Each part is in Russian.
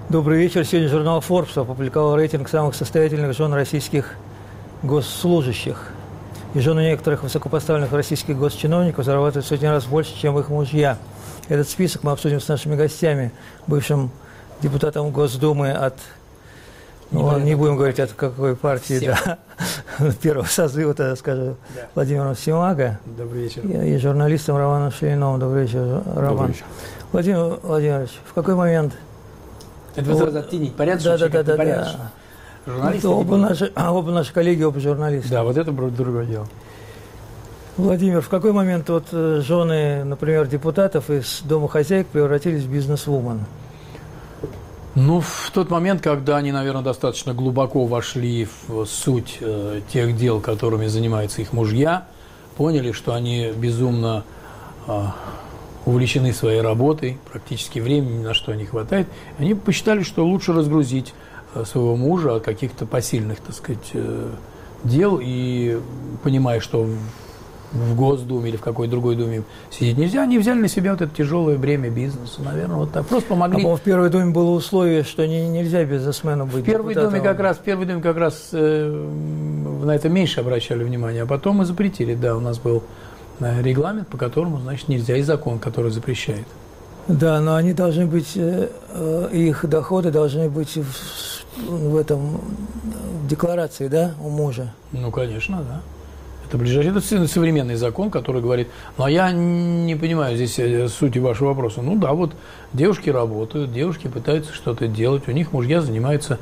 Добрый вечер. Сегодня журнал Forbes опубликовал рейтинг самых состоятельных жен российских госслужащих. И жены некоторых высокопоставленных российских госчиновников зарабатывают в сотни раз больше, чем их мужья. Этот список мы обсудим с нашими гостями, бывшим депутатом Госдумы от, не будем говорить, от какой партии, да, первого созыва, так скажем, да. Владимиром Симаго. Добрый вечер. И журналистом Романом Шириновым. Добрый вечер, Роман. Добрый вечер. Владимир Владимирович, в какой момент... Это вы оттенить порядочный, да. Журналисты. Оба наши коллеги, оба журналисты. Да, вот это другое дело. Владимир, в какой момент вот жены, например, депутатов из домохозяек превратились в бизнес-вумен? Ну, в тот момент, когда они, наверное, достаточно глубоко вошли в суть тех дел, которыми занимаются их мужья, поняли, что они безумно увлечены своей работой, практически времени ни на что не хватает, они посчитали, что лучше разгрузить своего мужа от каких-то посильных, так сказать, дел, и понимая, что в Госдуме или в какой другой думе сидеть нельзя, они взяли на себя вот это тяжелое бремя бизнеса, наверное, вот так. Просто помогли. А в Первой Думе было условие, что нельзя бизнесмену быть депутатом. В Первой Думе как раз на это меньше обращали внимание, а потом мы запретили, да, у нас был регламент, по которому, значит, нельзя, и закон, который запрещает. Да, но они должны быть, их доходы должны быть в декларации, да, у мужа. Ну, конечно, да. Это ближайший, это современный закон, который говорит, ну, а я не понимаю здесь сути вашего вопроса. Ну, да, вот девушки работают, девушки пытаются что-то делать, у них мужья занимаются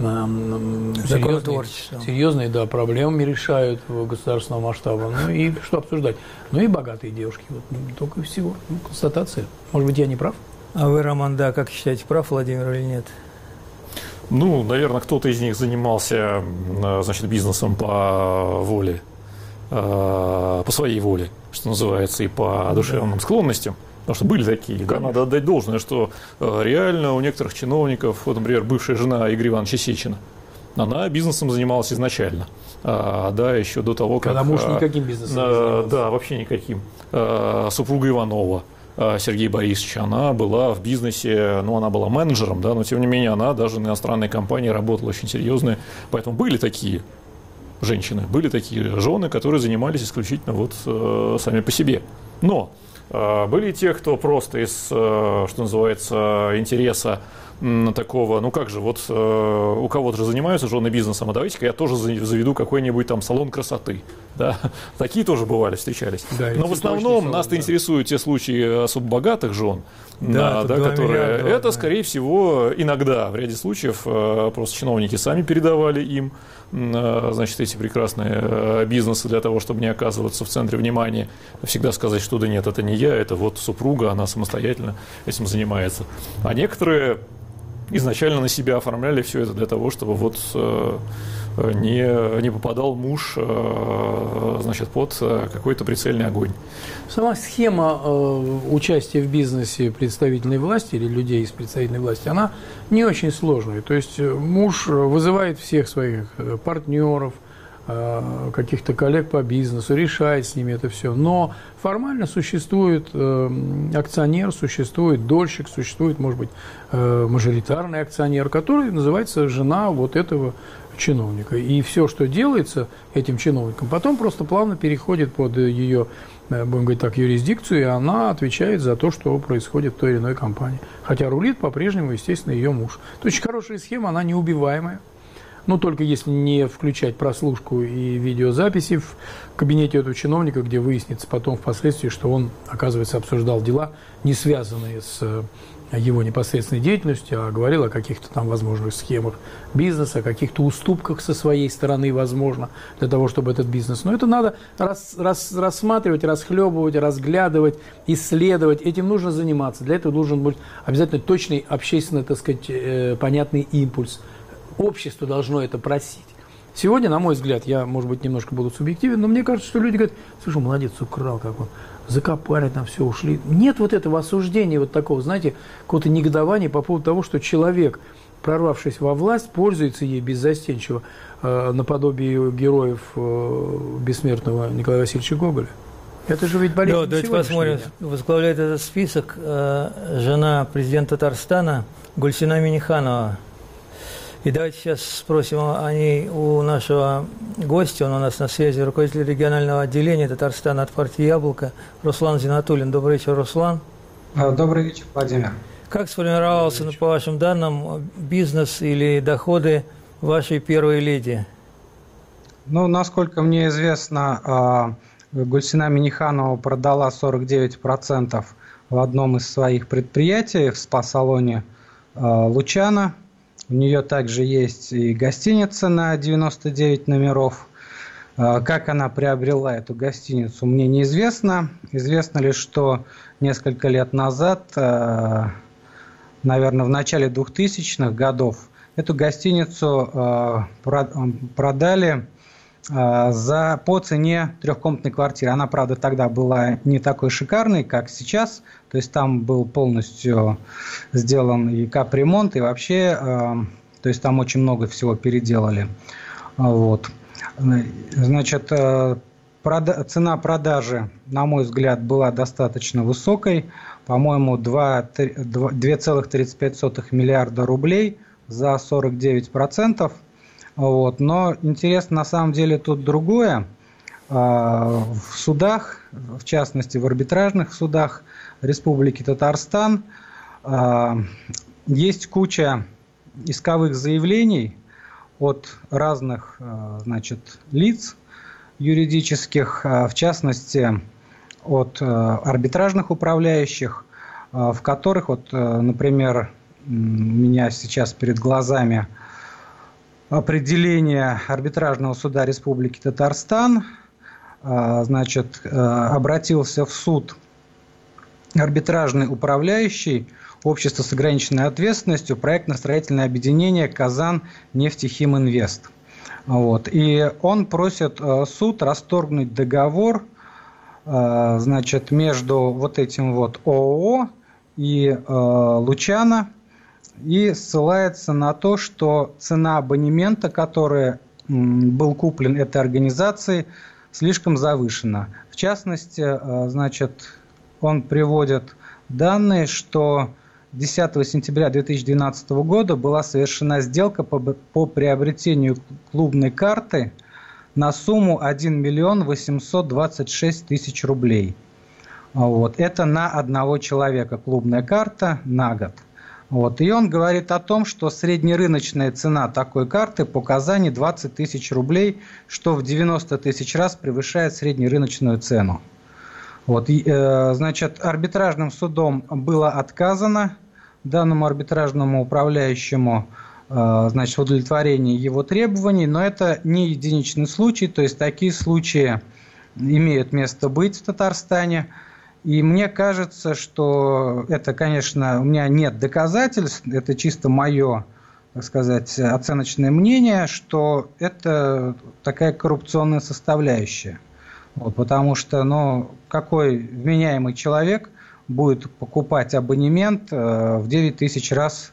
серьезные, да, проблемами решают в государственном масштабе. Ну, и что обсуждать? Ну, и богатые девушки, вот, только и всего. Ну, констатация. Может быть, я не прав? А вы, Роман, да, как считаете, прав Владимир или нет? Ну, наверное, кто-то из них занимался, значит, бизнесом по воле, по своей воле, что называется, и по душевным склонностям. Потому что были такие, да, надо отдать должное, что реально у некоторых чиновников, вот, например, бывшая жена Игоря Ивановича Сечина, она бизнесом занималась изначально, да, еще до того, как... Когда муж никаким бизнесом не занимался. Да, вообще никаким. Супруга Иванова, Сергея Борисовича, она была в бизнесе, ну, она была менеджером, да, но, тем не менее, она даже на иностранной компании работала очень серьезные, поэтому были такие женщины, были такие жены, которые занимались исключительно вот сами по себе. Но были те, кто просто из, что называется, интереса такого, ну как же, вот у кого-то же занимаются жены бизнесом, а давайте-ка я тоже заведу какой-нибудь там салон красоты. Да? Такие тоже бывали, встречались. Да, но в основном нас-то интересуют те случаи особо богатых жен, да, да, которые... Миллиарда, это, скорее всего, иногда, в ряде случаев, просто чиновники сами передавали им, значит, эти прекрасные бизнесы для того, чтобы не оказываться в центре внимания, всегда сказать, что да нет, это не я, это вот супруга, она самостоятельно этим занимается. А некоторые изначально на себя оформляли все это для того, чтобы вот не попадал муж, значит, под какой-то прицельный огонь. Сама схема участия в бизнесе представительной власти или людей из представительной власти, она не очень сложная. То есть муж вызывает всех своих партнеров, каких-то коллег по бизнесу, решает с ними это все. Но формально существует акционер, существует дольщик, существует, может быть, мажоритарный акционер, который называется жена вот этого чиновника. И все, что делается этим чиновником, потом просто плавно переходит под ее, будем говорить так, юрисдикцию, и она отвечает за то, что происходит в той или иной компании. Хотя рулит по-прежнему, естественно, ее муж. Это очень хорошая схема, она неубиваемая. Ну, только если не включать прослушку и видеозаписи в кабинете этого чиновника, где выяснится потом впоследствии, что он, оказывается, обсуждал дела, не связанные с его непосредственной деятельностью, а говорил о каких-то там возможных схемах бизнеса, о каких-то уступках со своей стороны, возможно, для того, чтобы этот бизнес... Но это надо рассматривать, расхлебывать, разглядывать, исследовать. Этим нужно заниматься. Для этого должен быть обязательно точный, общественно, так сказать, понятный импульс. Общество должно это просить. Сегодня, на мой взгляд, я, может быть, немножко буду субъективен, но мне кажется, что люди говорят, слушай, молодец, украл, как он, закопали там все, ушли. Нет вот этого осуждения, вот такого, знаете, какого-то негодования по поводу того, что человек, прорвавшись во власть, пользуется ей беззастенчиво, наподобие героев бессмертного Николая Васильевича Гоголя. Это же ведь болезнь. Да, давайте посмотрим. Возглавляет этот список жена президента Татарстана Гульсина Миниханова. И давайте сейчас спросим о ней у нашего гостя. Он у нас на связи, руководитель регионального отделения Татарстана от партии «Яблоко» Руслан Зинатуллин. Добрый вечер, Руслан. Добрый вечер, Владимир. Как сформировался, по вашим данным, бизнес или доходы вашей первой леди? Ну, насколько мне известно, Гульсина Миниханова продала 49% в одном из своих предприятий в спа-салоне «Лучано». У нее также есть и гостиница на 99 номеров. Как она приобрела эту гостиницу, мне неизвестно. Известно лишь, что несколько лет назад, наверное, в начале 2000-х годов, эту гостиницу продали по цене трехкомнатной квартиры. Она, правда, тогда была не такой шикарной, как сейчас. То есть там был полностью сделан и капремонт, и вообще, то есть там очень много всего переделали. Вот. Значит, цена продажи, на мой взгляд, была достаточно высокой. По-моему, 2,35 миллиарда рублей за 49%. Вот. Но интересно на самом деле тут другое. В судах, в частности в арбитражных судах Республики Татарстан, есть куча исковых заявлений от разных, значит, лиц юридических, в частности от арбитражных управляющих, в которых, вот, например, у меня сейчас перед глазами определение арбитражного суда Республики Татарстан, значит, обратился в суд арбитражный управляющий общество с ограниченной ответственностью проектно-строительное объединение «Казан-Нефтехиминвест». Вот. И он просит суд расторгнуть договор, значит, между вот этим вот ООО и «Лучано», и ссылается на то, что цена абонемента, который был куплен этой организацией, слишком завышена. В частности, значит, он приводит данные, что 10 сентября 2012 года была совершена сделка по приобретению клубной карты на сумму 1 миллион 826 тысяч рублей. Вот. Это на одного человека клубная карта на год. Вот. И он говорит о том, что среднерыночная цена такой карты по Казани 20 тысяч рублей, что в 90 тысяч раз превышает среднерыночную цену. Вот. И, значит, арбитражным судом было отказано данному арбитражному управляющему, значит, в удовлетворении его требований, но это не единичный случай, то есть такие случаи имеют место быть в Татарстане. И мне кажется, что это, конечно, у меня нет доказательств, это чисто мое, так сказать, оценочное мнение, что это такая коррупционная составляющая. Вот, потому что, ну, какой вменяемый человек будет покупать абонемент в 9 тысяч раз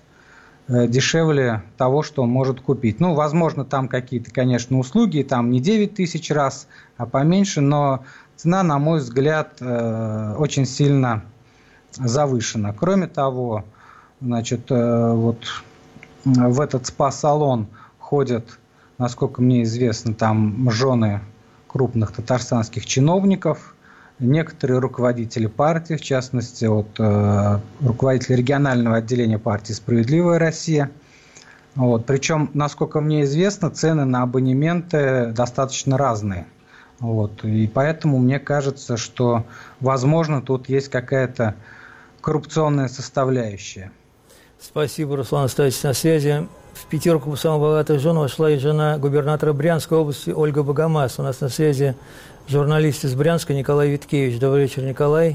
дешевле того, что он может купить. Ну, возможно, там какие-то, конечно, услуги, там не 9 тысяч раз, а поменьше, но цена, на мой взгляд, очень сильно завышена. Кроме того, значит, вот в этот спа-салон ходят, насколько мне известно, там жены крупных татарстанских чиновников, некоторые руководители партии, в частности, вот, руководитель регионального отделения партии «Справедливая Россия». Вот. Причем, насколько мне известно, цены на абонементы достаточно разные. Вот. И поэтому мне кажется, что, возможно, тут есть какая-то коррупционная составляющая. Спасибо, Руслан, оставайтесь на связи. В пятерку самых богатых жен вошла и жена губернатора Брянской области Ольга Богомаз. У нас на связи журналист из Брянска Николай Виткевич. Добрый вечер, Николай.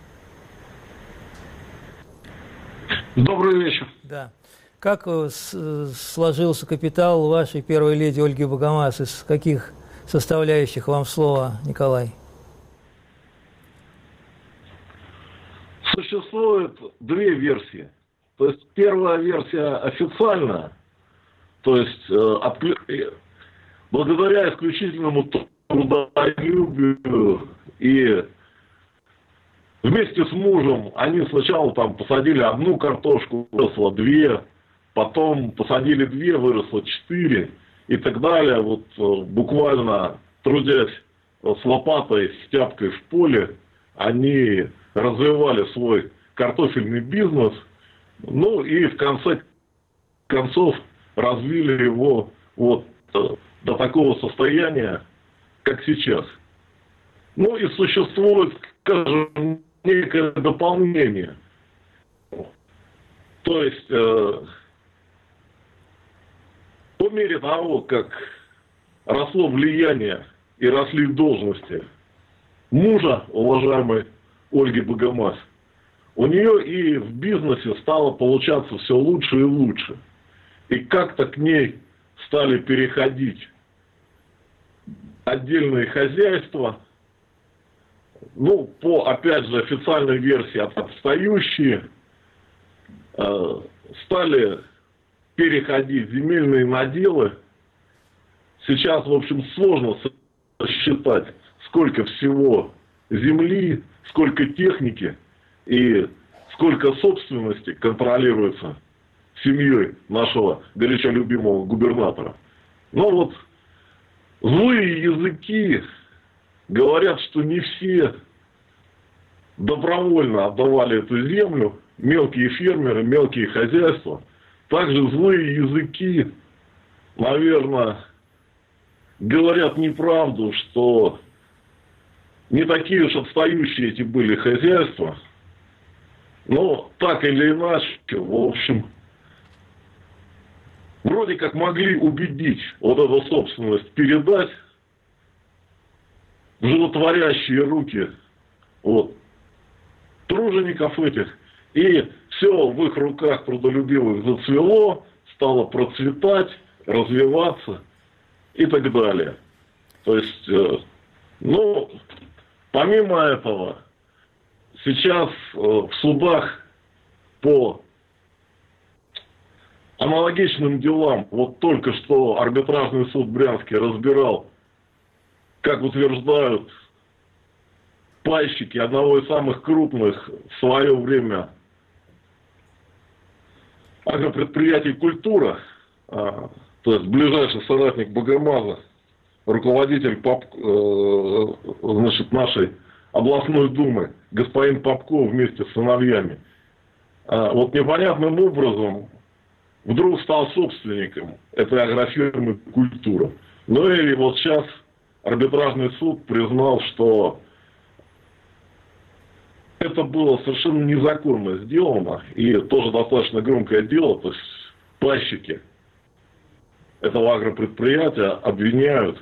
Добрый вечер. Да. Как сложился капитал вашей первой леди Ольги Богомаз? Из каких составляющих вам слово, Николай? Существует две версии. То есть первая версия официальная, то есть благодаря исключительному трудолюбию и вместе с мужем они сначала там посадили одну картошку, выросло 2, потом посадили 2, выросло 4 и так далее. Вот буквально трудясь с лопатой, с тяпкой в поле, они развивали свой картофельный бизнес, ну и в конце концов развили его вот до такого состояния, как сейчас. Ну и существует, скажем, некое дополнение. То есть, по мере того, как росло влияние и росли должности мужа, уважаемой Ольги Богомаз, у нее и в бизнесе стало получаться все лучше и лучше. И как-то к ней стали переходить отдельные хозяйства, ну, по, опять же, официальной версии, отстающие, стали переходить земельные наделы. Сейчас, в общем, сложно считать, сколько всего земли, сколько техники и сколько собственности контролируется семьей нашего горячо любимого губернатора. Но вот злые языки говорят, что не все добровольно отдавали эту землю, мелкие фермеры, мелкие хозяйства. Также злые языки, наверное, говорят неправду, что не такие уж отстающие эти были хозяйства. Но так или иначе, в общем, вроде как могли убедить вот эту собственность передать в животворящие руки вот тружеников этих. И все в их руках трудолюбивых зацвело, стало процветать, развиваться и так далее. То есть, ну, помимо этого, сейчас в судах по аналогичным делам, вот только что арбитражный суд Брянский разбирал, как утверждают пайщики одного из самых крупных в свое время агропредприятий «Культура», то есть ближайший соратник Богомаза, руководитель значит, нашей областной думы, господин Попков вместе с сыновьями, вот непонятным образом вдруг стал собственником этой агрофирмы «Культура». Ну и вот сейчас арбитражный суд признал, что это было совершенно незаконно сделано, и тоже достаточно громкое дело, то есть пайщики этого агропредприятия обвиняют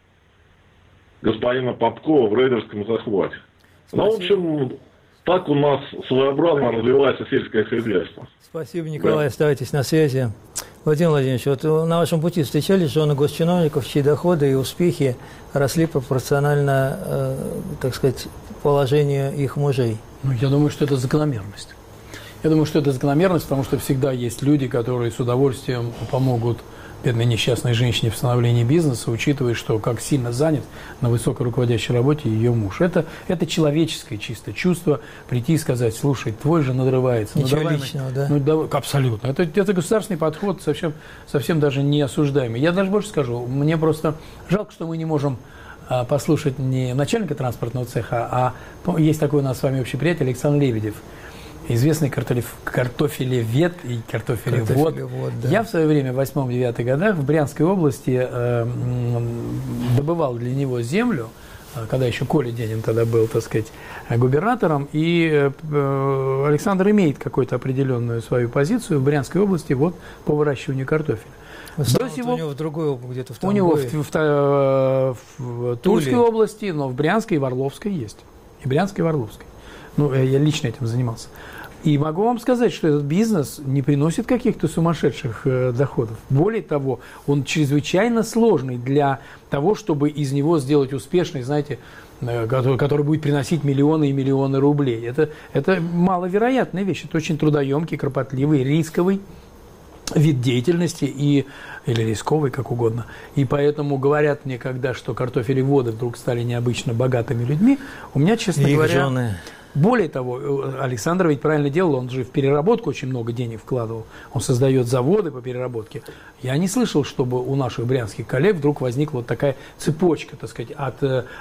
господина Попкова в рейдерском захвате. Ну, в общем, так у нас своеобразно развивается сельское хозяйство. Спасибо, Николай, оставайтесь на связи. Владимир Владимирович, вот на вашем пути встречались жены госчиновников, чьи доходы и успехи росли пропорционально, так сказать, положению их мужей? Ну, я думаю, что это закономерность. Я думаю, что это закономерность, потому что всегда есть люди, которые с удовольствием помогут бедной несчастной женщине в становлении бизнеса, учитывая, что как сильно занят на высокой руководящей работе ее муж. Это человеческое чисто чувство прийти и сказать: слушай, твой же надрывается. Ничего личного, да? Ну, абсолютно. Это государственный подход, совсем даже не осуждаемый. Я даже больше скажу, мне просто жалко, что мы не можем послушать не начальника транспортного цеха, а есть такой у нас с вами общий приятель Александр Лебедев, известный картофелевед и картофелевод. Да. Я в свое время, в 8-9 годах, в Брянской области добывал для него землю, когда еще Коля Денин тогда был, так сказать, губернатором, и Александр имеет какую-то определенную свою позицию в Брянской области вот по выращиванию картофеля. У него в другой области, где-то в Тамбове. У него в Тульской области, но в Брянской и в Орловской есть. И Брянской, и в Орловской. Ну, я лично этим занимался. И могу вам сказать, что этот бизнес не приносит каких-то сумасшедших доходов. Более того, он чрезвычайно сложный для того, чтобы из него сделать успешный, знаете, который будет приносить миллионы и миллионы рублей. Это маловероятная вещь. Это очень трудоемкий, кропотливый, рисковый вид деятельности или рисковый, как угодно. И поэтому говорят мне, когда что картофелеводы вдруг стали необычно богатыми людьми, у меня, честно говоря... жены. Более того, Александр ведь правильно делал, он же в переработку очень много денег вкладывал. Он создает заводы по переработке. Я не слышал, чтобы у наших брянских коллег вдруг возникла вот такая цепочка, так сказать, от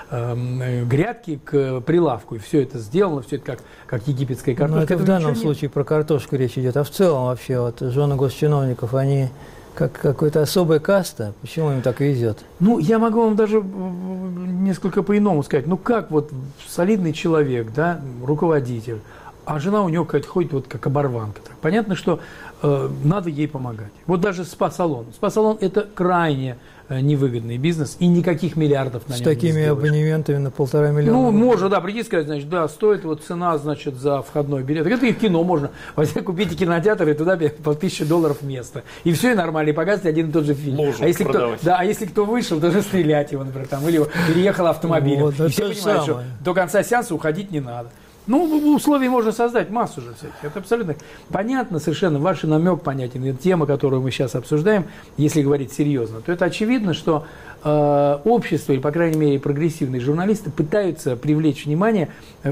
грядки к прилавку. И все это сделано, все это как египетская картошка. Но это в данном случае про картошку речь идет. А в целом вообще вот жены госчиновников, они как какая-то особая каста? Почему им так везет? Ну, я могу вам даже несколько по-иному сказать. Ну, как вот солидный человек, да, руководитель, а жена у него какая-то ходит вот как оборванка. Понятно, что надо ей помогать. Вот даже спа-салон. Спа-салон – это крайне невыгодный бизнес, и никаких миллиардов на нем с такими абонементами на 1,5 миллиона. Ну, можно, да, прийти и сказать, значит, да, стоит вот цена, значит, за входной билет. Это и в кино можно. Возьми, купите кинотеатр, и туда по $1000 место. И все, и нормально, и показывать один и тот же фильм. А если кто вышел, то же стрелять его, например, там, или переехал автомобилем. Вот, и все понимают, что до конца сеанса уходить не надо. Ну, условий можно создать массу же всяких. Это абсолютно понятно совершенно. Ваш намек понятен. И тема, которую мы сейчас обсуждаем, если говорить серьезно, то это очевидно, что общество, или, по крайней мере, прогрессивные журналисты пытаются привлечь внимание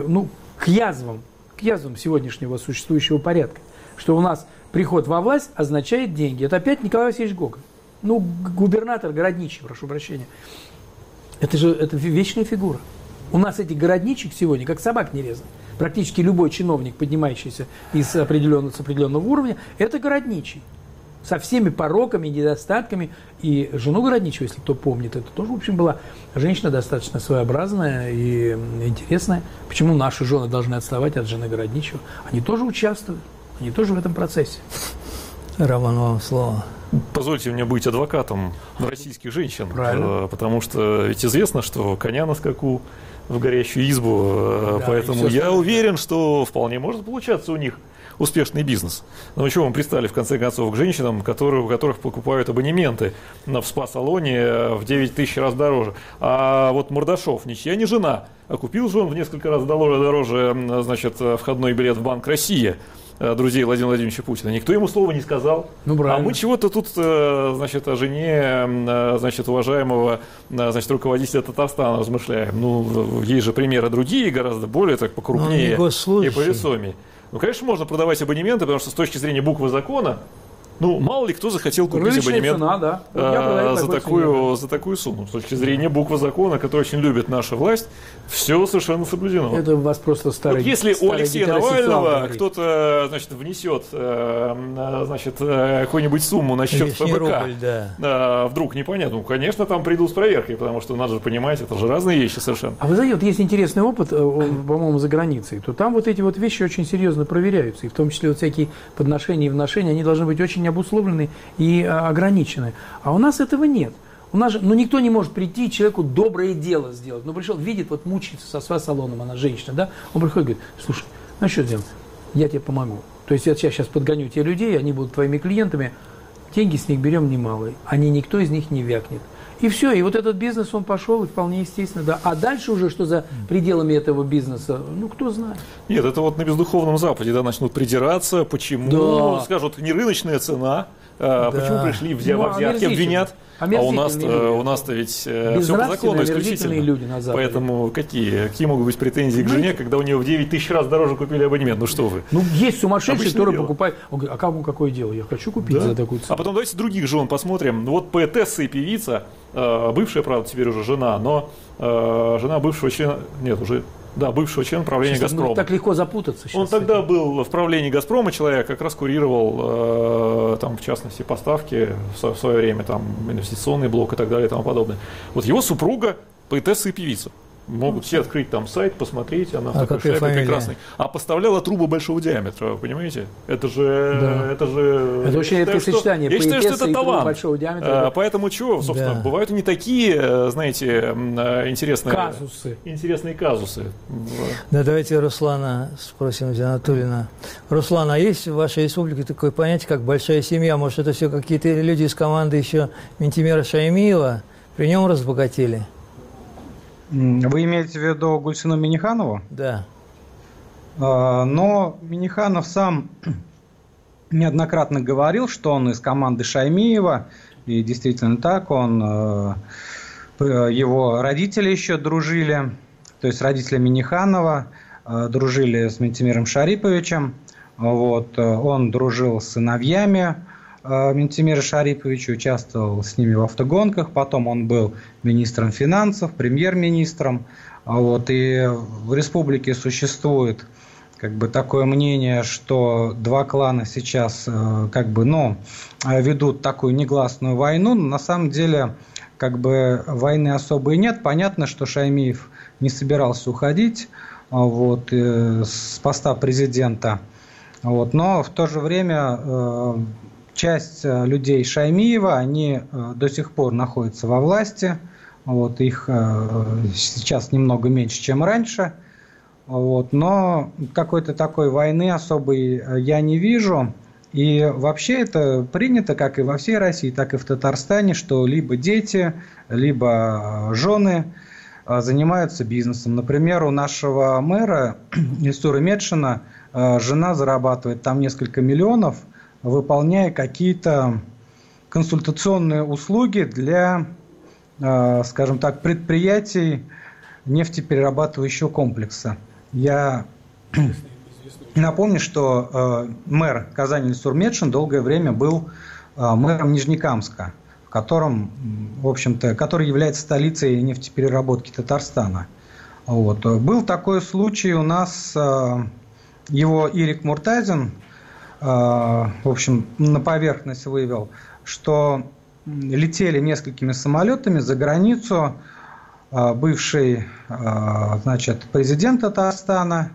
к язвам сегодняшнего существующего порядка. Что у нас приход во власть означает деньги. Это опять Николай Васильевич Гоголь. Ну, губернатор, городничий, прошу прощения. Это вечная фигура. У нас этих городничек сегодня, как собак не резаны. Практически любой чиновник, поднимающийся с определенного уровня, это городничий. Со всеми пороками, недостатками. И жену городничего, если кто помнит, это тоже, в общем, была женщина достаточно своеобразная и интересная. Почему наши жены должны отставать от жены городничего? Они тоже участвуют, они тоже в этом процессе. Роман, вам слово. Позвольте мне быть адвокатом российских женщин, правильно. Потому что ведь известно, что коня на скаку в горящую избу, да, поэтому я уверен, что вполне может получаться у них успешный бизнес. Но чего мы пристали, в конце концов, к женщинам, у которых покупают абонементы в спа-салоне в 9000 раз дороже. А вот Мордашов, ничья не жена, а купил же он в несколько раз дороже, значит, входной билет в Банк России друзей Владимира Владимировича Путина. Никто ему слова не сказал. А мы чего-то тут, значит, о жене, значит, уважаемого, значит, руководителя Татарстана размышляем. Ну, есть же примеры другие, гораздо более так покрупнее и повесомее. Ну, конечно, можно продавать абонементы, потому что с точки зрения буквы закона, ну, мало ли кто захотел купить абонемент цена, да. за такую сумму. С точки зрения буквы закона, которую очень любит наша власть, все совершенно соблюдено. Это у вас просто старый. Вот если у Алексея Навального кто-то, значит, внесет, значит, какую-нибудь сумму на счет ФБК, рубль, да. Вдруг непонятно, ну, конечно, там придут с проверкой, потому что надо же понимать, это же разные вещи совершенно. А вы знаете, вот есть интересный опыт, по-моему, за границей, то там вот эти вот вещи очень серьезно проверяются, и в том числе вот всякие подношения и вношения, они должны быть очень обусловлены и ограничены. А у нас этого нет. У нас же, никто не может прийти человеку доброе дело сделать. Ну, пришел, видит, вот мучается со спа-салоном, она женщина, да? Он приходит и говорит, слушай, ну что сделать? Я тебе помогу. То есть я сейчас подгоню те людей, они будут твоими клиентами, деньги с них берем немалые, никто из них не вякнет. И все, и вот этот бизнес, он пошел, и вполне естественно, да. А дальше уже, что за пределами этого бизнеса, кто знает. Нет, это вот на бездуховном Западе, да, начнут придираться, почему, скажут, не рыночная цена, почему пришли взятки, обвинят. А у нас-то ведь все по закону исключительно. Люди на Западе. Поэтому какие могут быть претензии к жене, когда у нее в 9000 раз дороже купили абонемент? Ну что вы? Ну, есть сумасшедшие, которые покупают. Он говорит, а какое дело? Я хочу купить за такую цену. А потом давайте других жен посмотрим. Вот поэтесса и певица, бывшая, правда, теперь уже жена, но жена бывшего члена, бывшего члена правления «Газпрома». Так легко запутаться сейчас. Он тогда был в правлении «Газпрома», человек как раз курировал, там, в частности, поставки в свое время, там, инвестиционный блок и так далее и тому подобное. Вот его супруга поэтесса и певица. Могут все открыть там сайт, посмотреть, она в такой шляпе прекрасной. А поставляла трубы большого диаметра, вы понимаете? Это очень редкое сочетание. Я считаю, что это талант. Большого диаметра. Поэтому чего, собственно, бывают и не такие, знаете, интересные казусы. Да, давайте Руслана спросим, Анатольевна. Руслан, а есть в вашей республике такое понятие, как большая семья? Может, это все какие-то люди из команды еще Ментимера Шаймиева при нем разбогатели? Вы имеете в виду Гульсину Минниханову? Да. Но Минниханов сам неоднократно говорил, что он из команды Шаймиева, и действительно так, его родители еще дружили, то есть родители Минниханова дружили с Минтимиром Шариповичем. Вот, он дружил с сыновьями Минтимира Шариповича, участвовал с ними в автогонках. Потом он был министром финансов, премьер-министром. Вот, и в республике существует как бы такое мнение, что два клана сейчас как бы, ведут такую негласную войну. Но на самом деле как бы войны особой нет. Понятно, что Шаймиев не собирался уходить вот, с поста президента. Вот, но в то же время часть людей Шаймиева, они до сих пор находятся во власти. Вот, их сейчас немного меньше, чем раньше. Вот, но какой-то такой войны особой я не вижу. И вообще это принято, как и во всей России, так и в Татарстане, что либо дети, либо жены занимаются бизнесом. Например, у нашего мэра Ильсура Метшина жена зарабатывает там несколько миллионов, выполняя какие-то консультационные услуги для, скажем так, предприятий нефтеперерабатывающего комплекса. Я напомню, что мэр Казани Ильсур Метшин долгое время был мэром Нижнекамска, который является столицей нефтепереработки Татарстана. Вот. Был такой случай у нас, его Ирик Муртазин, в общем, на поверхность вывел, что летели несколькими самолетами за границу бывший, президент Татарстана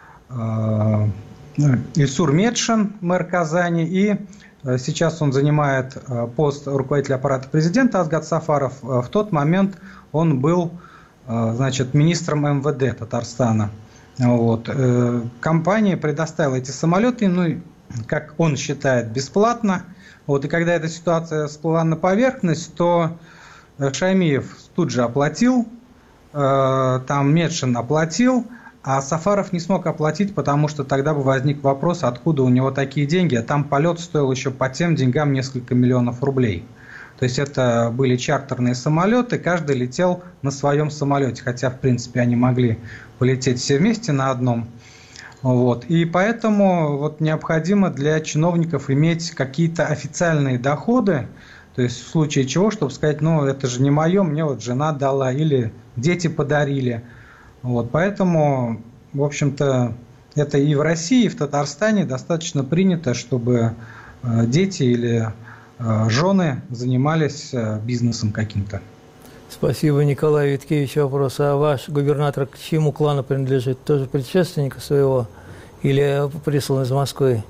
Ильсур Метшин, мэр Казани, и сейчас он занимает пост руководителя аппарата президента Азгат Сафаров. В тот момент он был, министром МВД Татарстана. Вот. Компания предоставила эти самолеты, как он считает, бесплатно. Вот. И когда эта ситуация всплыла на поверхность, то Шаймиев тут же оплатил, там Метшин оплатил, а Сафаров не смог оплатить, потому что тогда бы возник вопрос, откуда у него такие деньги. А там полет стоил еще по тем деньгам несколько миллионов рублей. То есть это были чартерные самолеты, каждый летел на своем самолете, хотя в принципе они могли полететь все вместе на одном. Вот. И поэтому вот необходимо для чиновников иметь какие-то официальные доходы, то есть в случае чего, чтобы сказать, это же не мое, мне вот жена дала или дети подарили. Вот. Поэтому, в общем-то, это и в России, и в Татарстане достаточно принято, чтобы дети или жены занимались бизнесом каким-то. Спасибо, Николай Виткевич. Вопрос. А ваш губернатор к чьему клану принадлежит? Тоже предшественника своего или прислан из Москвы?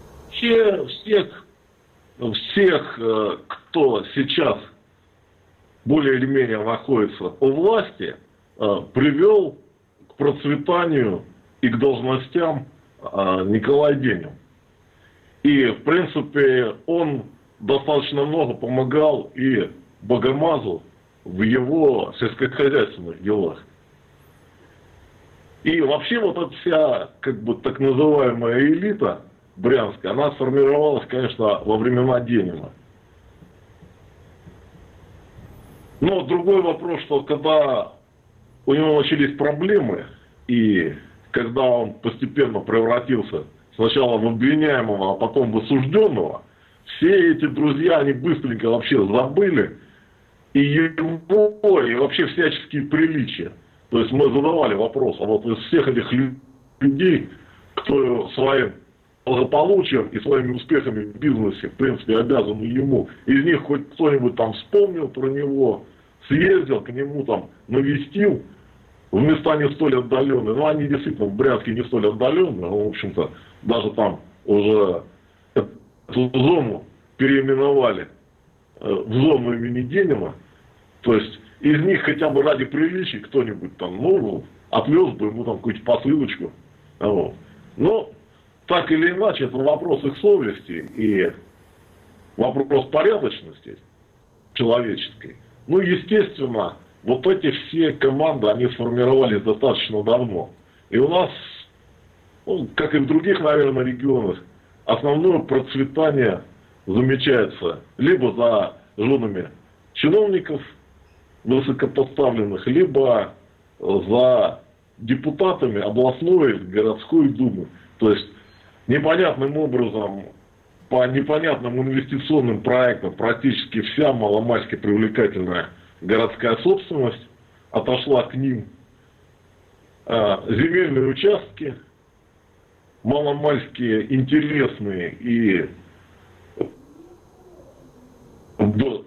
Всех, кто сейчас более или менее находится у власти, привел к процветанию и к должностям Николай Денин. И, в принципе, он достаточно много помогал и Богомазу в его сельскохозяйственных делах. И вообще вот эта вся, так называемая элита брянская, она сформировалась, конечно, во времена Денина. Но другой вопрос, что когда у него начались проблемы, и когда он постепенно превратился сначала в обвиняемого, а потом в осужденного, все эти друзья, они быстренько вообще забыли и его, и вообще всяческие приличия. То есть мы задавали вопрос, а вот из всех этих людей, кто своим благополучием и своими успехами в бизнесе, в принципе, обязаны ему, из них хоть кто-нибудь там вспомнил про него, съездил к нему там, навестил в места не столь отдаленные. Ну, они действительно в Брянске не столь отдаленные, в общем-то, даже там уже эту зону переименовали в зону имени Денина. То есть из них хотя бы ради приличий кто-нибудь там, отвез бы ему там какую-то посылочку. Вот. Но так или иначе, это вопрос их совести и вопрос порядочности человеческой. Естественно, вот эти все команды, они сформировались достаточно давно. И у нас, как и в других, наверное, регионах, основное процветание замечается либо за женами чиновников высокопоставленных, либо за депутатами областной городской думы. То есть непонятным образом, по непонятным инвестиционным проектам практически вся маломальски привлекательная городская собственность отошла к ним. Земельные участки маломальски интересные и в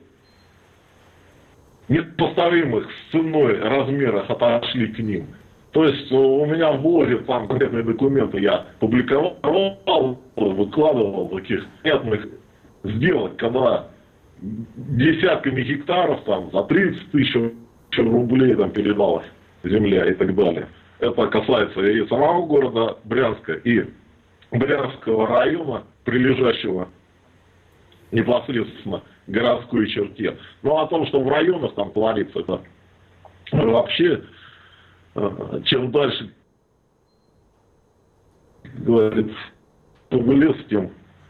непоставимых с ценой размерах отошли к ним. То есть у меня в блоге там конкретные документы я публиковал, выкладывал таких понятных сделок, когда десятками гектаров там за 30 тысяч рублей там передалась земля и так далее. Это касается и самого города Брянска, и Брянского района, прилежащего непосредственно к городской черте. Ну, о том, что в районах там творится, это вообще, чем дальше, говорит, в лес, тем...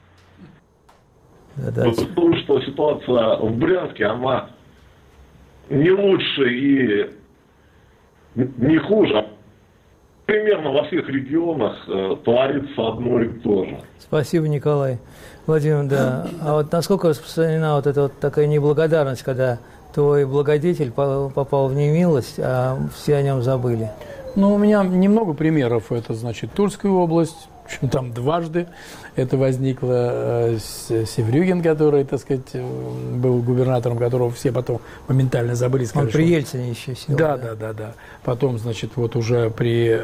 Потому что ситуация в Брянске, она не лучше и не хуже. Примерно во всех регионах творится одно и то же. Спасибо, Николай. Владимир, да. А вот насколько распространена вот эта вот такая неблагодарность, когда твой благодетель попал в немилость, а все о нем забыли? Ну, у меня немного примеров. Это, значит, Тульская область, причем там дважды. Это возникло Севрюгин, который, так сказать, был губернатором, которого все потом моментально забыли. Сказали, он при Ельцине еще сидел. Да. Потом, значит, вот уже при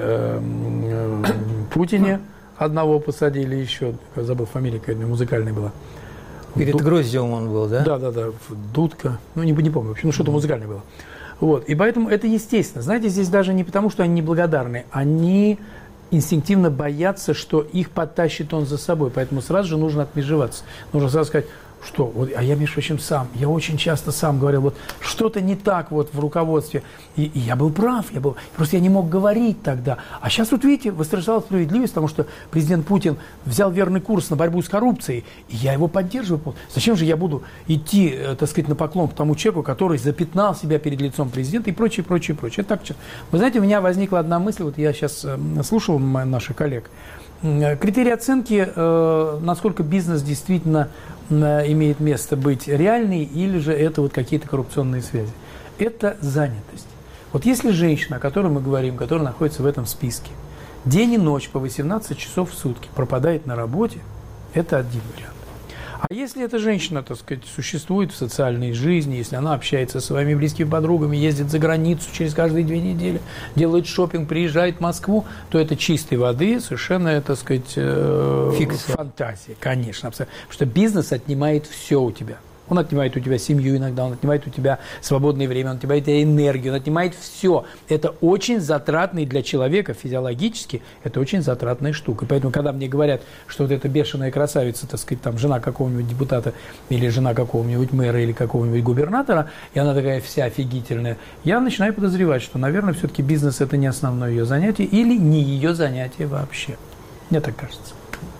Путине одного посадили еще, забыл фамилия, какая-то музыкальная была. Перед Гроздевым он был, да? Да. Дудка. Ну, не помню. В общем, что-то музыкальное было. Вот. И поэтому это естественно. Знаете, здесь даже не потому, что они неблагодарны. Они инстинктивно боятся, что их подтащит он за собой. Поэтому сразу же нужно отмежеваться. Нужно сразу сказать, что, вот, а я, между прочим, сам, я очень часто сам говорил, вот что-то не так вот в руководстве. И я был прав, просто я не мог говорить тогда. А сейчас вот видите, восторжествовала справедливость, потому что президент Путин взял верный курс на борьбу с коррупцией, и я его поддерживаю. Зачем же я буду идти, так сказать, на поклон к тому человеку, который запятнал себя перед лицом президента и прочее. Это так. Вы знаете, у меня возникла одна мысль, вот я сейчас слушал наших коллег. Критерий оценки, насколько бизнес действительно имеет место быть реальный, или же это вот какие-то коррупционные связи. Это занятость. Вот если женщина, о которой мы говорим, которая находится в этом списке, день и ночь по 18 часов в сутки пропадает на работе, это один вариант. А если эта женщина, так сказать, существует в социальной жизни, если она общается со своими близкими подругами, ездит за границу через каждые 2 недели, делает шопинг, приезжает в Москву, то это чистой воды совершенно, так сказать, фантазия, конечно, абсолютно. Потому что бизнес отнимает все у тебя. Он отнимает у тебя семью иногда, он отнимает у тебя свободное время, он отнимает у тебя энергию, он отнимает все. Это очень затратный для человека физиологически, это очень затратная штука. Поэтому, когда мне говорят, что вот эта бешеная красавица, так сказать, там, жена какого-нибудь депутата или жена какого-нибудь мэра или какого-нибудь губернатора, и она такая вся офигительная, я начинаю подозревать, что, наверное, все-таки бизнес – это не основное ее занятие или не ее занятие вообще. Мне так кажется.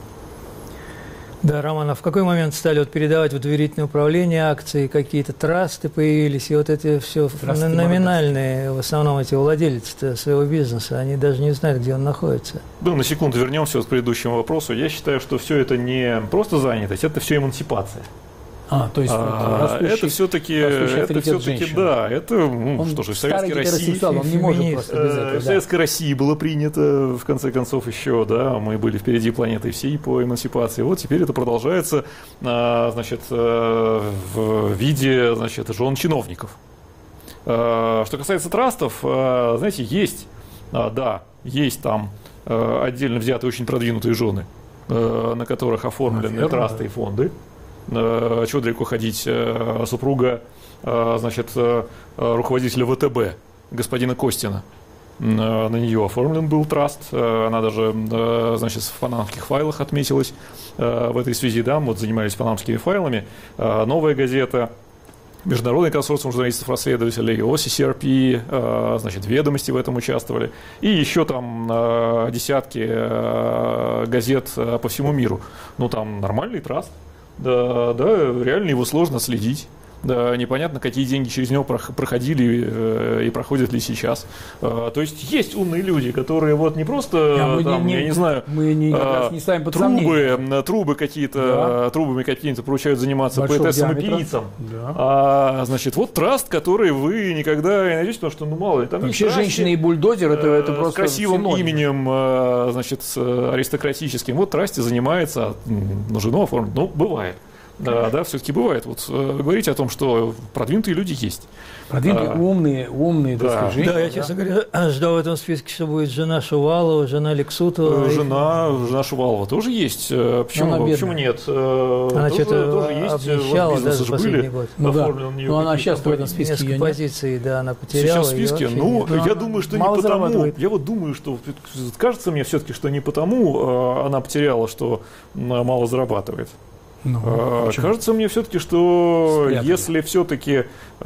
Да, Роман, а в какой момент стали вот передавать в доверительное управление акции, какие-то трасты появились, и вот это все номинальные, в основном эти владельцы своего бизнеса, они даже не знают, где он находится. Да, на секунду вернемся к предыдущему вопросу. Я считаю, что все это не просто занятость, это все эмансипация. То есть это все-таки, да, это, что же, в Советской России, он не может просто без этого, в Советской России было принято, в конце концов, еще, да, мы были впереди планеты всей по эмансипации. Вот теперь это продолжается, значит, в виде, значит, жен чиновников. Что касается трастов, знаете, есть там отдельно взятые очень продвинутые жены, на которых оформлены трасты и фонды. Чего далеко ходить, супруга, значит, руководителя ВТБ, господина Костина. На нее оформлен был траст, она даже, значит, в панамских файлах отметилась в этой связи, да, мы вот занимались панамскими файлами. Новая газета, Международный консорциум журналистов-расследователей, OCCRP, значит, Ведомости в этом участвовали, и еще там десятки газет по всему миру. Ну, там нормальный траст. Да, реально его сложно следить. Да, непонятно, какие деньги через него проходили и проходят ли сейчас. То есть есть умные люди, которые вот не просто, я не знаю, мы не ставим под сомнение. трубы какие-то, трубами какими-то поручают заниматься поэтессам-убийцам. Да. А, значит, вот траст, который вы никогда не найдете, потому что, ну, мало ли, там вообще есть женщина и бульдозер, это просто с красивым синоним. именем, значит, с аристократическим. Вот трасти занимается, на жену оформлен, ну, бывает. Да, все-таки бывает. Вот говорить о том, что продвинутые люди есть. Продвинутые, умные, так сказать, женщины. Да, я, честно говоря, ждал в этом списке, что будет жена Шувалова, жена Лексутова. Жена Шувалова тоже есть. Почему нет? Она что-то тоже есть. обещала Вот даже последний год. Ну, да. Но она сейчас в этом списке несколько ее позиций, да, она потеряла. Сейчас в списке, ну, я думаю, что не потому. Я вот думаю, что, кажется мне все-таки, что не потому она потеряла, что мало зарабатывает. Кажется мне все-таки, что если все-таки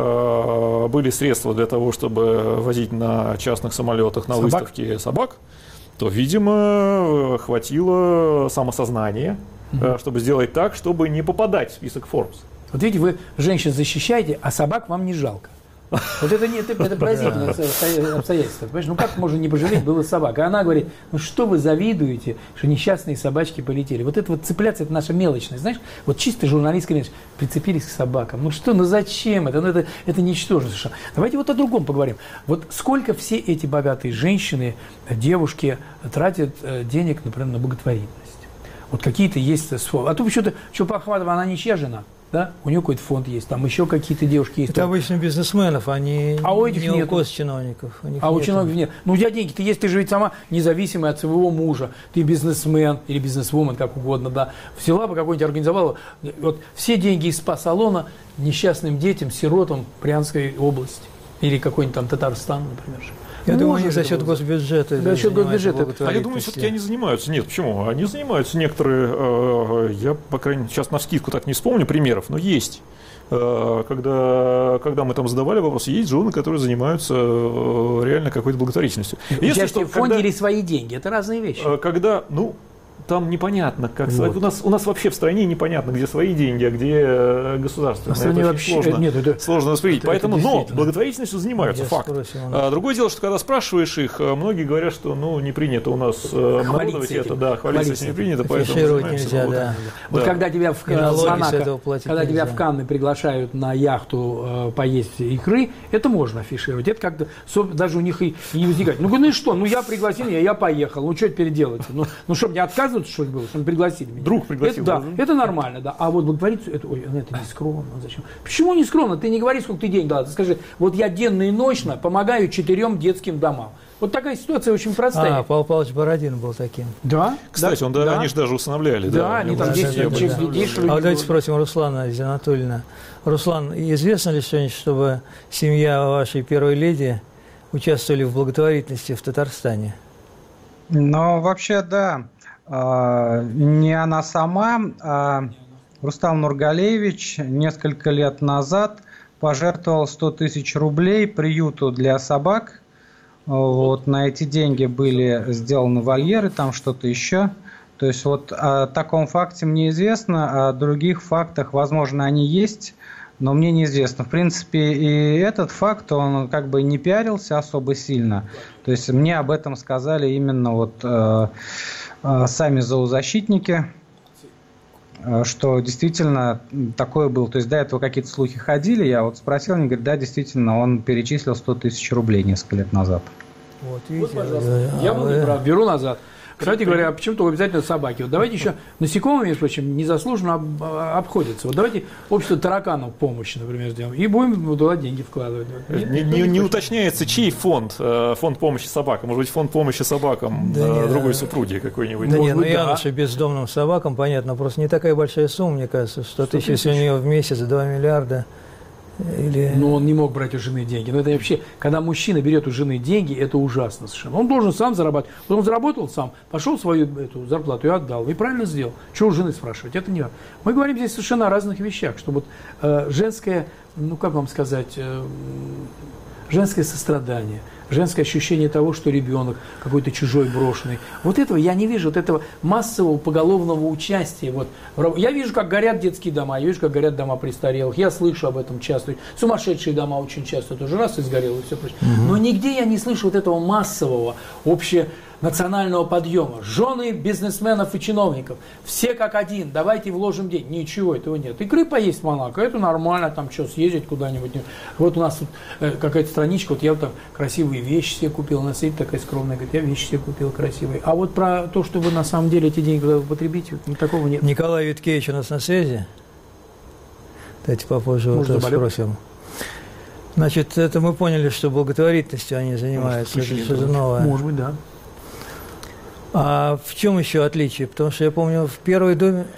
были средства для того, чтобы возить на частных самолетах на выставке собак, то, видимо, хватило самосознания, чтобы сделать так, чтобы не попадать в список Forbes. Вот видите, вы женщин защищаете, а собак вам не жалко. Вот это поразительное обстоятельство. Понимаешь, ну как можно не пожалеть было собак? А она говорит, ну что вы завидуете, что несчастные собачки полетели. Вот это вот цепляться, это наша мелочность, знаешь? Вот чисто журналистская мелочность. Прицепились к собакам. Ну что, ну зачем это? Ну это ничтожно совершенно. Давайте вот о другом поговорим. Вот сколько все эти богатые женщины, девушки тратят денег, например, на благотворительность? Вот какие-то есть... А то почему-то Чупахватова, она ничья жена. Да? У нее какой-то фонд есть, там еще какие-то девушки есть. Это обычно бизнесменов, а не у этих у госчиновников. У чиновников нет. Ну, у тебя деньги, ты же ведь сама независимая от своего мужа. Ты бизнесмен или бизнесвумен, как угодно, да. Взяла бы какой-нибудь, организовала. Вот все деньги из спа-салона несчастным детям, сиротам Брянской области. Или какой-нибудь там Татарстан, например. Я думаю, они за счет госбюджета. За счет госбюджета. А я думаю, все-таки они занимаются. Нет, почему? Они занимаются некоторые, я, по крайней мере, сейчас навскидку так не вспомню примеров, но есть. Когда мы там задавали вопрос, есть жены, которые занимаются реально какой-то благотворительностью. Участие в фонде или свои деньги, это разные вещи. Когда, там непонятно, как вот. у нас вообще в стране непонятно, где свои деньги, а где государственные. Это вообще сложно воспринимать. Поэтому, но благотворительностью занимаются, факт. Другое дело, что когда спрашиваешь их, многие говорят, что не принято у нас обнародовать это, да, хвалиться этим не принято, поэтому нельзя, да. Вот когда тебя в Канны приглашают на яхту поесть икры, это можно афишировать. Это как-то даже у них и не возникает. Ну и что? Ну я пригласил, я поехал. Ну что теперь делать? Ну что, мне отказывать, что ли, было, что пригласили меня? Друг пригласил. Это нормально, да. А вот благотворительность, это не скромно. Зачем? Почему не скромно? Ты не говори, сколько ты денег дал. Ты скажи, вот я денно и ночно помогаю 4 детским домам. Вот такая ситуация очень простая. Павел Павлович Бородин был таким. Да. Кстати, они же даже усыновляли. Да, они там 10 детей. А давайте спросим Руслана Анатольевна. Руслан, известно ли что-нибудь, чтобы семья вашей первой леди участвовали в благотворительности в Татарстане? Ну, вообще, да. Не она сама, а Рустам Нургалиевич несколько лет назад пожертвовал 100 тысяч рублей приюту для собак. Вот, на эти деньги были сделаны вольеры, там что-то еще. То есть вот о таком факте мне известно, о других фактах, возможно, они есть, но мне неизвестно. В принципе, и этот факт, он как бы не пиарился особо сильно. То есть мне об этом сказали именно вот сами зоозащитники, что действительно такое было. То есть до этого какие-то слухи ходили, я вот спросил, они говорят, да, действительно, он перечислил 100 тысяч рублей несколько лет назад. Вот, видите, я был неправ, беру назад. Кстати говоря, почему-то обязательно собаки. Вот давайте еще насекомыми, между прочим, незаслуженно обходятся. Вот давайте общество тараканов помощи, например, сделаем. И будем туда деньги вкладывать. Не уточняется, чей фонд? Фонд помощи собакам. Может быть, фонд помощи собакам другой супруги какой-нибудь. Да нет, явно, бездомным собакам, понятно. Просто не такая большая сумма, мне кажется. 100 тысяч, если у нее в месяц 2 миллиарда. Но он не мог брать у жены деньги. Но это вообще, когда мужчина берет у жены деньги, это ужасно совершенно. Он должен сам зарабатывать. Он заработал сам, пошел свою эту зарплату и отдал. И правильно сделал. Чего у жены спрашивать? Это не важно. Мы говорим здесь совершенно о разных вещах. Что вот женское, как вам сказать, женское сострадание, женское ощущение того, что ребенок какой-то чужой, брошенный. Вот этого я не вижу, вот этого массового поголовного участия. Вот. Я вижу, как горят детские дома, я вижу, как горят дома престарелых, я слышу об этом часто. Сумасшедшие дома очень часто тоже раз и сгорело, и все прочее. Но нигде я не слышу вот этого массового, общенационального подъема. Жены бизнесменов и чиновников, все как один, давайте вложим деньги. Ничего этого нет. Икры поесть в Монако, это нормально, там что, съездить куда-нибудь. Вот у нас тут какая-то страничка, вот я вот там красивые вещи себе купил, она сидит такая скромная, говорит, я вещи себе купил красивые. А вот про то, что вы на самом деле эти деньги куда-то употребите, такого нет. Николай Виткевич у нас на связи. Давайте попозже вот спросим. Значит, это мы поняли, что благотворительностью они занимаются, это что-то новое. Может быть, да. А в чем еще отличие? Потому что я помню, в Первой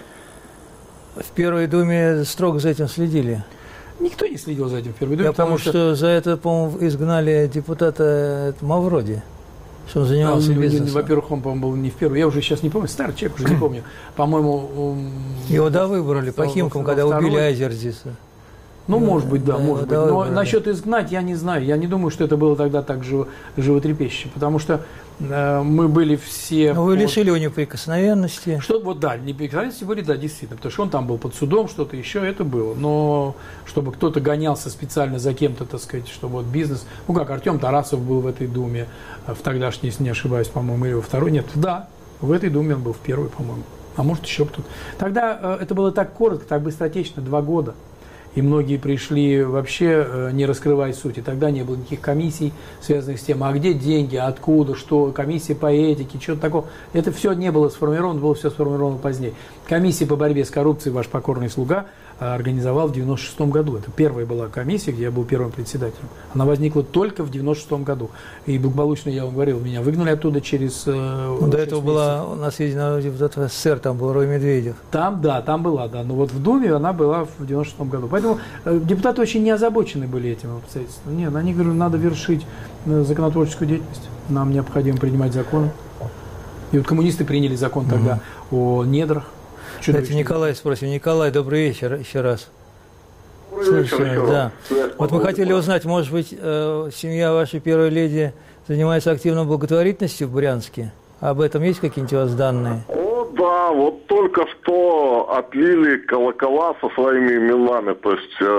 Думе строго за этим следили. Никто не следил за этим в Первой Думе. Я помню, что за это, по-моему, изгнали депутата Мавроди, что он занимался бизнесом. Во-первых, он, по-моему, был не в Первой. Я уже сейчас не помню, старый человек, уже не помню. По-моему... Его, да, выбрали по Химкам, когда убили Айзерзиса. Ну, может быть, да, может быть. Но насчет изгнать я не знаю. Я не думаю, что это было тогда так животрепещуще, потому что мы были все... Но вы лишили у него прикосновенности. Что, вот да, неприкосновенности были, да, действительно, потому что он там был под судом, что-то еще, это было. Но чтобы кто-то гонялся специально за кем-то, так сказать, чтобы вот бизнес... Ну, как Артем Тарасов был в этой Думе, в тогдашней, если не ошибаюсь, по-моему, или во второй. Нет, да, в этой Думе он был в первой, по-моему. А может, еще кто-то. Тогда это было так коротко, так быстротечно, 2 года. И многие пришли вообще не раскрывая суть. И тогда не было никаких комиссий, связанных с тем, а где деньги, откуда, что, комиссия по этике, что-то такого. Это все не было сформировано, было все сформировано позднее. Комиссия по борьбе с коррупцией «Ваш покорный слуга» организовал в 1996 году. Это первая была комиссия, где я был первым председателем. Она возникла только в 1996 году. И благополучно, я вам говорил, меня выгнали оттуда через... До этого была у нас видно депутат СССР, там был Рой Медведев. Там, да, там была, да. Но вот в Думе она была в 1996 году. Поэтому депутаты очень не озабочены были этим обстоятельством. Нет, они говорят, надо вершить законотворческую деятельность. Нам необходимо принимать законы. И вот коммунисты приняли закон тогда о недрах. Кстати, Николай спросим. Николай, добрый вечер еще раз. Добрый вечер. Да. Вот мы хотели узнать, может быть, семья вашей первой леди занимается активной благотворительностью в Брянске? Об этом есть какие-нибудь у вас данные? О, да, вот только что отлили колокола со своими именами. То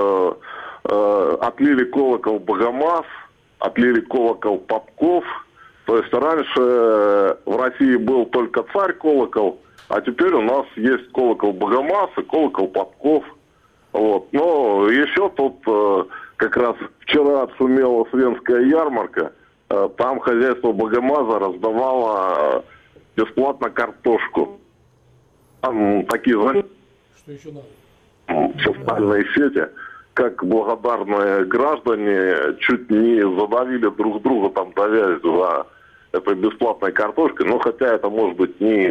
есть отлили колокол Богомаз, отлили колокол Попков. То есть раньше в России был только царь-колокол, а теперь у нас есть колокол Богомаз и колокол Попков. Вот. Но еще тут как раз вчера отшумела Свенская ярмарка. Там хозяйство Богомаза раздавало бесплатно картошку. Там такие что еще надо? социальные сети, как благодарные граждане чуть не задавили друг друга, там давясь за этой бесплатной картошкой. Но хотя это может быть не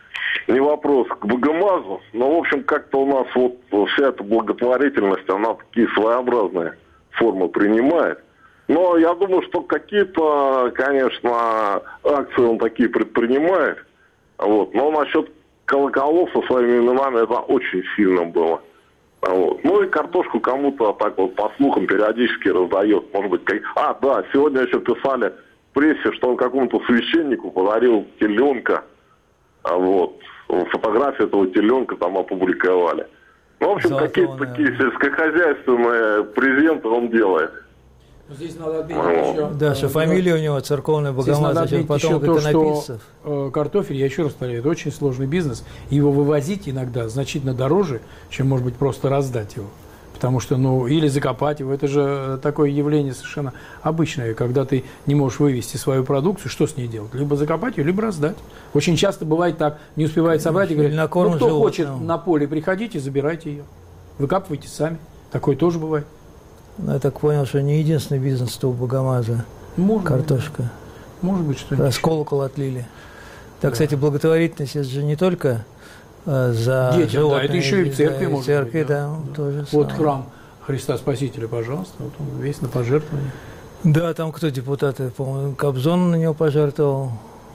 вопрос к Богомазу, но в общем как-то у нас вот вся эта благотворительность, она такие своеобразные формы принимает. Но я думаю, что какие-то, конечно, акции он такие предпринимает. Вот. Но насчет колоколов со своими именами это очень сильно было. Вот. Ну и картошку кому-то так вот по слухам периодически раздает. Может быть, да, сегодня еще писали в прессе, что он какому-то священнику подарил теленка. Вот. Фотографию этого теленка там опубликовали. Ну, в общем, какие-то такие сельскохозяйственные презенты он делает. Здесь надо отметить еще... Да, что фамилия у него церковная Богомаз, зачем потом иконописцев. Картофель, я еще раз повторяю, это очень сложный бизнес. Его вывозить иногда значительно дороже, чем, может быть, просто раздать его. Потому что, или закопать его, это же такое явление совершенно обычное, когда ты не можешь вывести свою продукцию, что с ней делать? Либо закопать ее, либо раздать. Очень часто бывает так, не успевает собрать и говорит, кто хочет на поле, приходите, забирайте ее. Выкапывайте сами. Такое тоже бывает. Ну, я так понял, что не единственный бизнес-то у Богомаза. Картошка. Может быть, что-нибудь. Раз колокол отлили. Так, кстати, благотворительность, это же не только за детям, животные. Да, это еще и в церкви, может церкви, быть. Да, тоже вот самое. Храм Христа Спасителя, пожалуйста, вот он весь на пожертвования. Да, там кто депутаты, по-моему, Кобзон на него пожертвовал.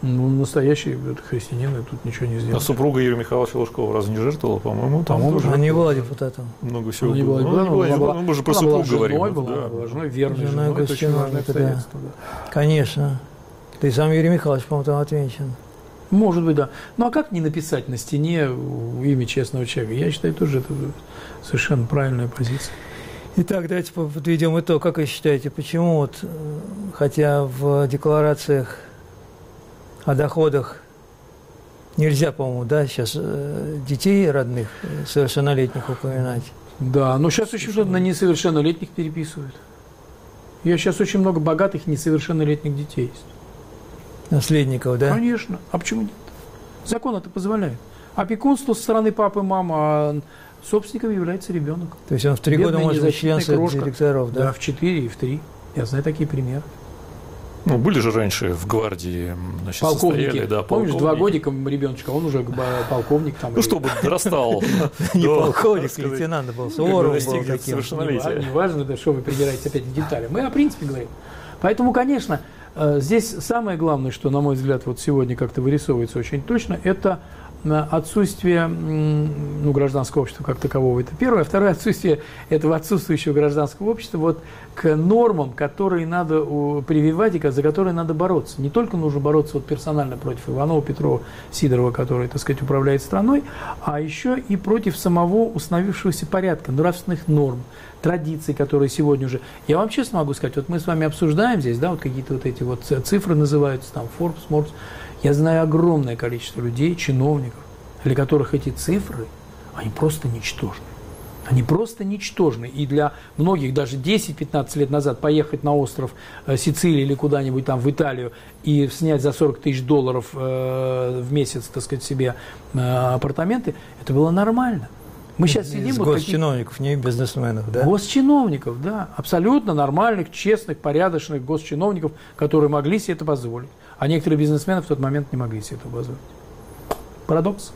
Ну, настоящий христианин, и тут ничего не сделал. А супруга Юрия Михайловича Лужкова разве не жертвовала, по-моему? Она не была депутатом. Много всего Она не была мы же про супругу говорим. Была женой, верной женой, женой, это очень важное обстоятельство. Да. Конечно. Да и сам Юрий Михайлович, по-моему, там отмечен. Может быть, да. Ну, а как не написать на стене имя честного человека? Я считаю, тоже это совершенно правильная позиция. Итак, давайте подведем итог. Как вы считаете, почему вот, хотя в декларациях о доходах нельзя, по-моему, да, сейчас детей родных совершеннолетних упоминать? Да, но сейчас очень много на несовершеннолетних переписывают. Я сейчас очень много богатых несовершеннолетних детей есть. Наследников, да? Конечно. А почему нет? Закон это позволяет. Опекунство со стороны папы, мамы, а собственником является ребенок. То есть он в 3 года может быть член совета директоров, да? Да, в 4 и в 3. Я знаю такие примеры. Ну, были же раньше в гвардии, значит, полковники. Состояли, да, помнишь, полковники. 2 годика ребеночка, он уже полковник. Там, ну, чтобы дорастал. Не полковник, лейтенант был, Суворов был таким. Совершеннолетия. Неважно, да, что вы придираетесь опять к деталям. Мы о принципе говорим. Поэтому, конечно, здесь самое главное, что, на мой взгляд, вот сегодня как-то вырисовывается очень точно, это отсутствие гражданского общества как такового. Это первое. А второе, отсутствие этого отсутствующего гражданского общества вот к нормам, которые надо прививать и за которые надо бороться. Не только нужно бороться вот персонально против Иванова, Петрова, Сидорова, который, так сказать, управляет страной, а еще и против самого установившегося порядка, нравственных норм, традиций, которые сегодня уже... Я вам честно могу сказать, вот мы с вами обсуждаем здесь, да, вот какие-то вот эти вот цифры называются, там, Forbes, Morps. Я знаю огромное количество людей, чиновников, для которых эти цифры, они просто ничтожны. Они просто ничтожны. И для многих даже 10-15 лет назад поехать на остров Сицилии или куда-нибудь там в Италию и снять за $40 тысяч в месяц, так сказать, себе апартаменты, это было нормально. Мы сейчас сидим... Из госчиновников, не бизнесменов, да? Госчиновников, да. Абсолютно нормальных, честных, порядочных госчиновников, которые могли себе это позволить. А некоторые бизнесмены в тот момент не могли себе это позволить. Парадокс.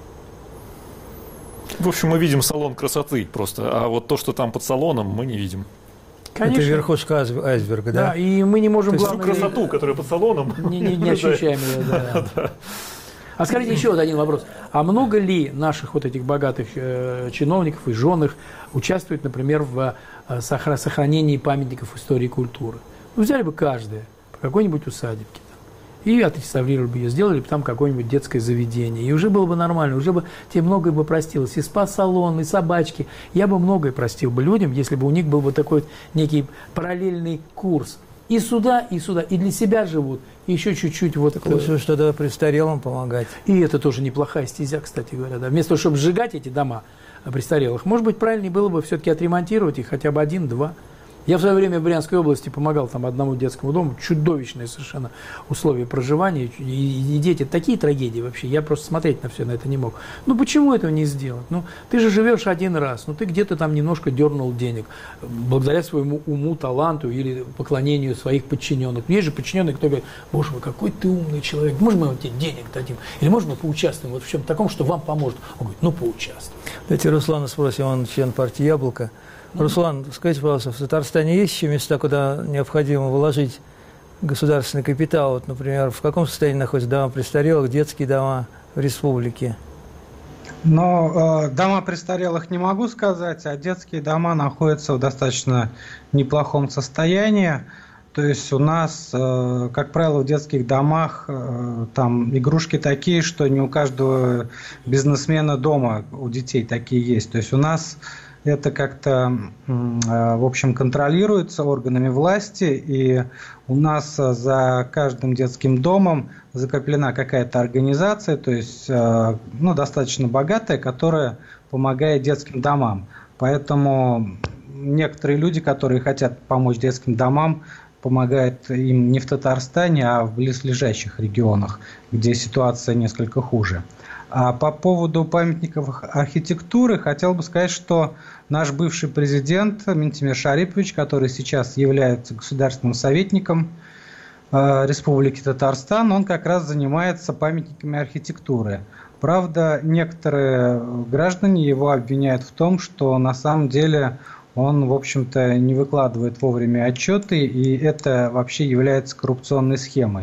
В общем, мы видим салон красоты просто, а вот то, что там под салоном, мы не видим. Конечно. Это верхушка айсберга, да? Да, и мы не можем... То есть всю красоту, которая под салоном... Не ощущаем ее, да. А скажите еще вот один вопрос. А много ли наших вот этих богатых чиновников и жен их участвует, например, в сохранении памятников истории и культуры? Ну, взяли бы каждое по какой-нибудь усадебке и отреставрировали бы ее, сделали бы там какое-нибудь детское заведение. И уже было бы нормально, уже бы тебе многое бы простилось. И спа-салон, и собачки. Я бы многое простил бы людям, если бы у них был бы такой вот некий параллельный курс. И сюда, и сюда. И для себя живут. И еще чуть-чуть вот... Так лучше что-то престарелым помогать. И это тоже неплохая стезя, кстати говоря. Да. Вместо того, чтобы сжигать эти дома престарелых, может быть, правильнее было бы все-таки отремонтировать их хотя бы 1-2. Я в свое время в Брянской области помогал там одному детскому дому, чудовищные совершенно условия проживания, и дети, такие трагедии вообще, я просто смотреть на все на это не мог. Ну почему этого не сделать? Ну ты же живешь один раз, ну ты где-то там немножко дернул денег, благодаря своему уму, таланту или поклонению своих подчиненных. Есть же подчиненные, кто говорит: боже мой, какой ты умный человек, может мы тебе денег дадим, или может мы поучаствуем вот в чем-то таком, что вам поможет. Он говорит: ну поучаствуем. Давайте Руслана спросим, он член партии «Яблоко». Руслан, скажите, пожалуйста, в Татарстане есть еще места, куда необходимо вложить государственный капитал? Вот, например, в каком состоянии находятся дома престарелых, детские дома в республике? Но дома престарелых не могу сказать, а детские дома находятся в достаточно неплохом состоянии. То есть у нас, как правило, в детских домах там игрушки такие, что не у каждого бизнесмена дома у детей такие есть. То есть у нас это как-то, в общем, контролируется органами власти, и у нас за каждым детским домом закреплена какая-то организация, то есть, достаточно богатая, которая помогает детским домам. Поэтому некоторые люди, которые хотят помочь детским домам, помогают им не в Татарстане, а в близлежащих регионах, где ситуация несколько хуже. А по поводу памятников архитектуры хотел бы сказать, что наш бывший президент Ментимир Шарипович, который сейчас является государственным советником Республики Татарстан, он как раз занимается памятниками архитектуры. Правда, некоторые граждане его обвиняют в том, что на самом деле он, в общем-то, не выкладывает вовремя отчеты, и это вообще является коррупционной схемой.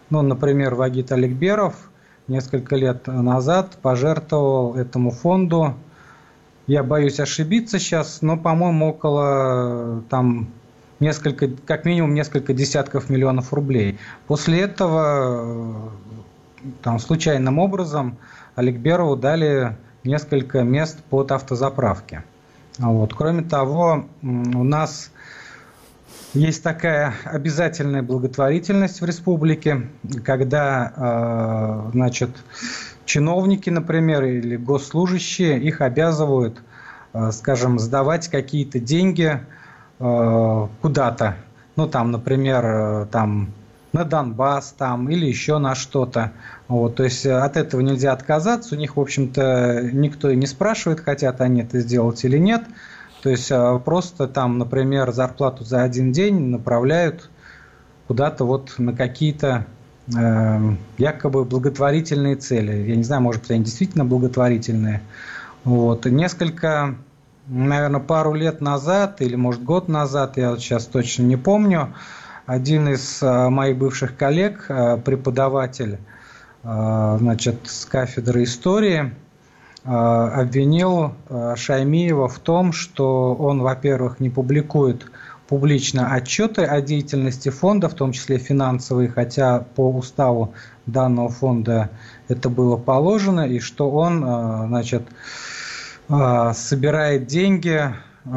Ну, например, Вагит Аликберов несколько лет назад пожертвовал этому фонду, я боюсь ошибиться сейчас, но, по-моему, около там как минимум несколько десятков миллионов рублей. После этого там случайным образом Аликберову дали несколько мест под автозаправки. Вот. Кроме того, у нас есть такая обязательная благотворительность в республике, когда, значит, чиновники, например, или госслужащие, их обязывают, скажем, сдавать какие-то деньги куда-то. Ну, там, например, там, на Донбасс там, или еще на что-то. Вот, то есть от этого нельзя отказаться. У них, в общем-то, никто и не спрашивает, хотят они это сделать или нет. То есть просто там, например, зарплату за один день направляют куда-то вот на какие-то якобы благотворительные цели. Я не знаю, может быть, они действительно благотворительные. Вот. Несколько, наверное, пару лет назад, или, может, год назад, я вот сейчас точно не помню, один из моих бывших коллег, преподаватель, значит, с кафедры истории, обвинил Шаймиева в том, что он, во-первых, не публикует публично отчеты о деятельности фонда, в том числе финансовые, хотя по уставу данного фонда это было положено, и что он, значит, собирает деньги,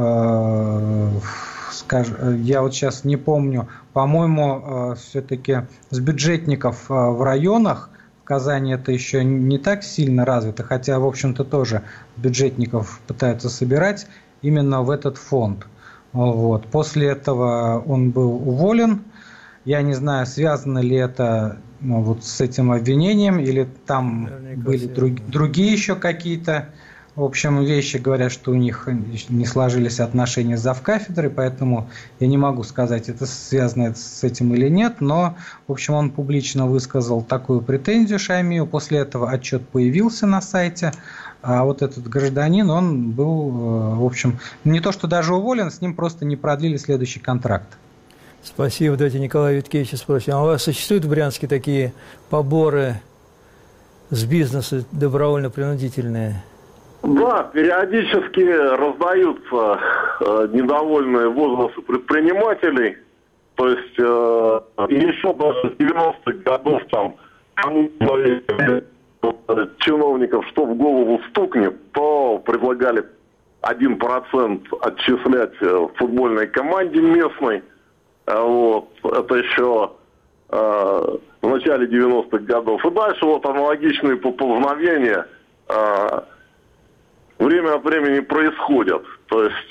я вот сейчас не помню, по-моему, все-таки с бюджетников в районах. В Казани это еще не так сильно развито, хотя, в общем-то, тоже бюджетников пытаются собирать именно в этот фонд. Вот. После этого он был уволен. Я не знаю, связано ли это вот с этим обвинением, или там наверняка были другие еще какие-то, в общем, вещи. Говорят, что у них не сложились отношения с завкафедрой, поэтому я не могу сказать, это связано с этим или нет, но, в общем, он публично высказал такую претензию Шаймиеву. После этого отчет появился на сайте, а вот этот гражданин, он был, в общем, не то что даже уволен, с ним просто не продлили следующий контракт. Спасибо. Давайте Николая Виткевича спросим. А у вас существуют в Брянске такие поборы с бизнеса добровольно-принудительные? Да, периодически раздаются недовольные возгласы предпринимателей. То есть еще даже с 90-х годов там чиновников что в голову стукнет, то предлагали 1% отчислять футбольной команде местной. Вот. Это еще в начале 90-х годов. И дальше вот аналогичные поползновения время от времени происходят. То есть,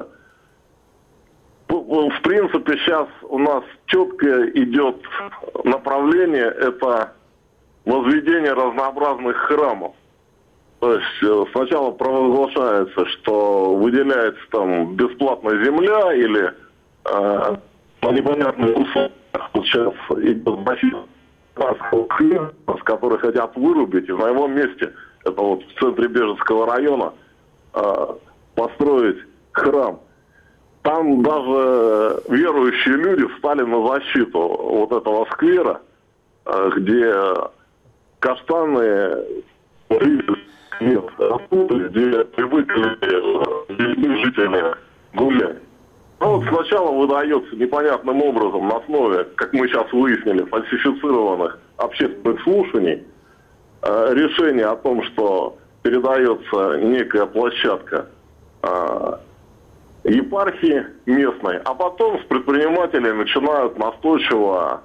в принципе, сейчас у нас четко идет направление, это возведение разнообразных храмов. То есть, сначала провозглашается, что выделяется там бесплатная земля или по непонятным условиям. Сейчас идет защита, с которой хотят вырубить, и на его месте, это вот в центре Бежецкого района, построить храм. Там даже верующие люди встали на защиту вот этого сквера, где каштаны где привыкли жители гулять. Ну, вот сначала выдается непонятным образом на основе, как мы сейчас выяснили, фальсифицированных общественных слушаний решение о том, что передается некая площадка епархии местной, а потом с предпринимателей начинают настойчиво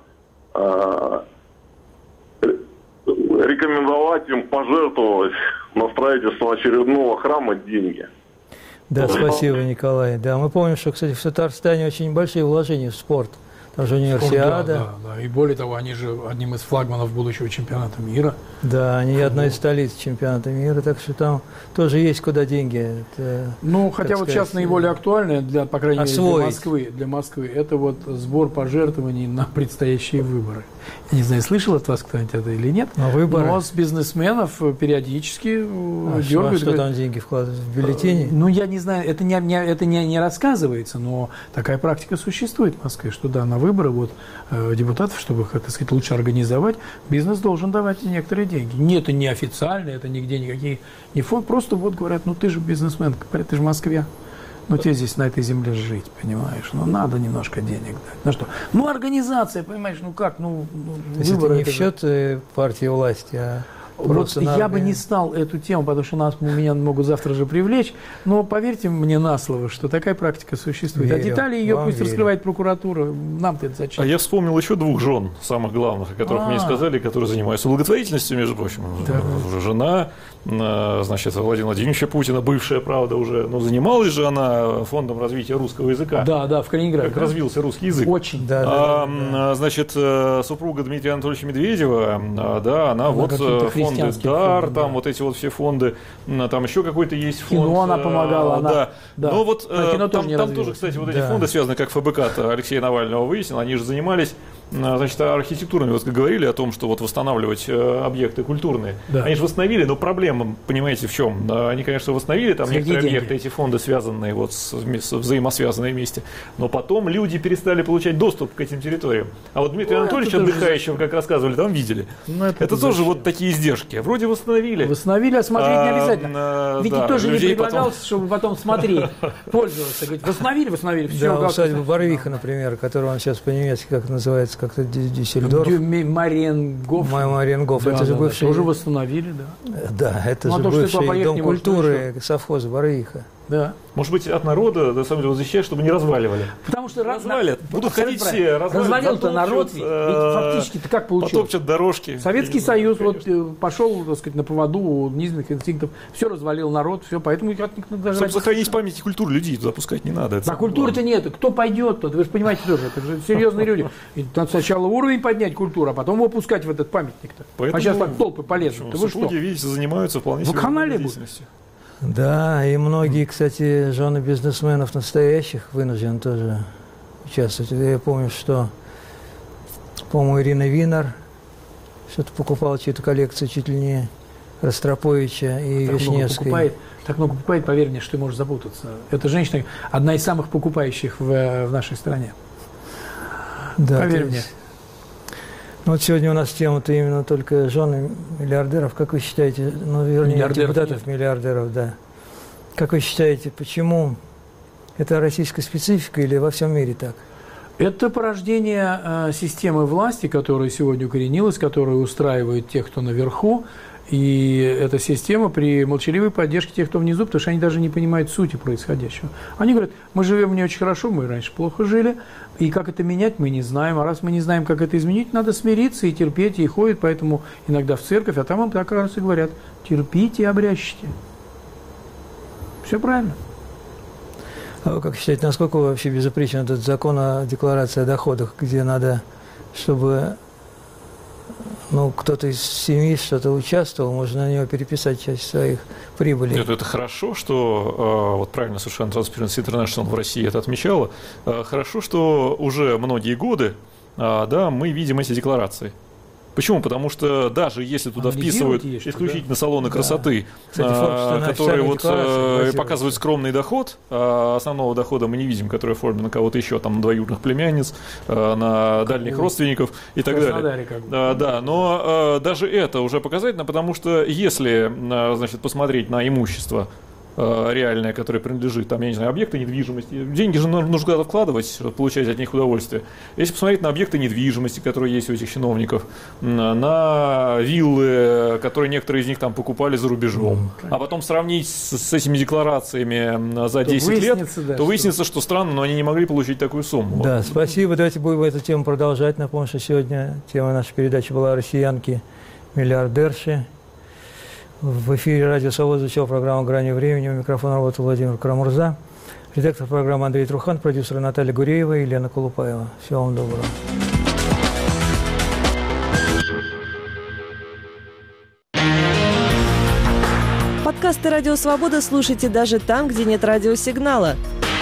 рекомендовать им пожертвовать на строительство очередного храма деньги. Да, спасибо, Николай. Да, мы помним, что, кстати, в Татарстане очень большие вложения в спорт. Там же универсиада. Да. И более того, они же одним из флагманов будущего чемпионата мира. Да, они одной из столиц чемпионата мира, так что там тоже есть куда деньги. Это, ну, хотя вот сейчас наиболее актуальное, для, по крайней мере, для Москвы, это вот сбор пожертвований на предстоящие выборы. Я не знаю, слышал от вас кто-нибудь это или нет, но с бизнесменов периодически дергают. Что там деньги вкладывают? В бюллетени? Ну, я не знаю, это не рассказывается, но такая практика существует в Москве, что да, на выборы вот, депутатов, чтобы, как сказать, лучше организовать, бизнес должен давать некоторые деньги. Нет, это не официально, это нигде никакие не фонд. Просто вот говорят, ну ты же бизнесмен, ты же в Москве. Ну, тебе здесь на этой земле жить, понимаешь? Ну, надо немножко денег дать. Ну что? Ну, организация, понимаешь, ну как? Ну, выборы это не в счет партии власти, а вот я бы не стал эту тему, потому что меня могут завтра же привлечь, но поверьте мне на слово, что такая практика существует. Верю, а детали ее пусть раскрывает прокуратура, нам-то это зачем? А я вспомнил еще 2 жен, самых главных, о которых мне сказали, которые занимаются благотворительностью, между прочим. Да. Уже жена, значит, Владимира Владимировича Путина, бывшая, правда, уже, но занималась же она фондом развития русского языка. Да, в Калининграде. Как развился русский язык. Очень. Значит, супруга Дмитрия Анатольевича Медведева, она вот фонды «Дар», там вот эти вот все фонды, там еще какой-то есть фонд. Кино она помогала, да. Но вот там тоже, кстати, вот эти фонды связаны, как ФБК Алексея Навального выяснил, они же занимались, значит, архитектурными, вот говорили о том, что вот восстанавливать объекты культурные. Да. Они же восстановили, но проблема, понимаете, в чем? Они, конечно, восстановили там некоторые объекты, эти фонды связанные, вот взаимосвязанные вместе, но потом люди перестали получать доступ к этим территориям. А вот Дмитрия Анатольевича отдыхающего, как рассказывали, там видели. Это тоже вот такие издержки. Вроде восстановили. Восстановили, а смотреть не обязательно. Ведь да, тоже не предлагался, потом... чтобы потом смотреть, пользоваться. Говорить, восстановили, все. Да, усадьба Барвиха, например, которую он сейчас по-немецки, как называется, как-то Дюссельдорф. Мариенгоф. Да, это же бывший... Тоже восстановили, да. Да, это же бывший дом культуры совхоза Барвиха. Да. Может быть, от народа, на самом деле, защищать, чтобы не разваливали. Потому что развалят. Будут ходить все, развалил-то народ, ведь фактически-то как получилось? Потопчат дорожки. Советский Союз вот пошел, так сказать, на поводу низменных инстинктов, все развалил народ, все, поэтому даже... Чтобы сохранить память и культуру людей, туда пускать не надо. А культуры-то нет, кто пойдет-то? Вы же понимаете тоже, это же серьезные люди. И надо сначала уровень поднять культуру, а потом его пускать в этот памятник-то. А сейчас так толпы полезут. Супруги, видите, занимаются вполне себе деятельностью. Да, и многие, кстати, жены бизнесменов настоящих вынуждены тоже участвовать. Я помню, что, по-моему, Ирина Винер что-то покупала, чью-то коллекцию чуть ли не Ростроповича и Вишневской. Так много покупает, поверь мне, что ты можешь запутаться. Эта женщина одна из самых покупающих в нашей стране. Да, поверь мне. Ну, вот сегодня у нас тема-то именно только жены миллиардеров. Как вы считаете, ну, вернее, депутатов-миллиардеров, да. Как вы считаете, почему это российская специфика или во всем мире так? Это порождение системы власти, которая сегодня укоренилась, которая устраивает тех, кто наверху. И эта система при молчаливой поддержке тех, кто внизу, потому что они даже не понимают сути происходящего. Они говорят, мы живем не очень хорошо, мы раньше плохо жили, и как это менять, мы не знаем. А раз мы не знаем, как это изменить, надо смириться и терпеть, и ходят поэтому иногда в церковь, а там им так раз и говорят, терпите и обрящите. Все правильно. А вы как считаете, насколько вообще безупречен этот закон о декларации о доходах, где надо, чтобы... Ну, кто-то из семьи что-то участвовал, можно на него переписать часть своих прибылей. Нет, это хорошо, что, вот правильно совершенно Transparency International в России это отмечала, хорошо, что уже многие годы, да, мы видим эти декларации. Почему? Потому что даже если туда вписывают исключительно салоны красоты, которые вот показывают скромный доход, основного дохода мы не видим, который оформлен на кого-то еще, там, на двоюродных племянниц, на дальних родственников и так далее. Да, но даже это уже показательно, потому что если, значит, посмотреть на имущество реальное, которое принадлежит, там, я не знаю, объекты недвижимости. Деньги же нужно куда-то вкладывать, чтобы получать от них удовольствие. Если посмотреть на объекты недвижимости, которые есть у этих чиновников, на виллы, которые некоторые из них там покупали за рубежом, а потом сравнить с этими декларациями за 10 лет, то выяснится, что странно, но они не могли получить такую сумму. Да, спасибо. Давайте будем эту тему продолжать. Напомню, что сегодня тема нашей передачи была «Россиянки-миллиардерши». В эфире «Радио Свобода» звучала программа «Грани времени». У микрофона работал Владимир Карамурза. Редактор программы Андрей Трухан, продюсеры Наталья Гуреева и Елена Колупаева. Всего вам доброго. Подкасты «Радио Свобода» слушайте даже там, где нет радиосигнала.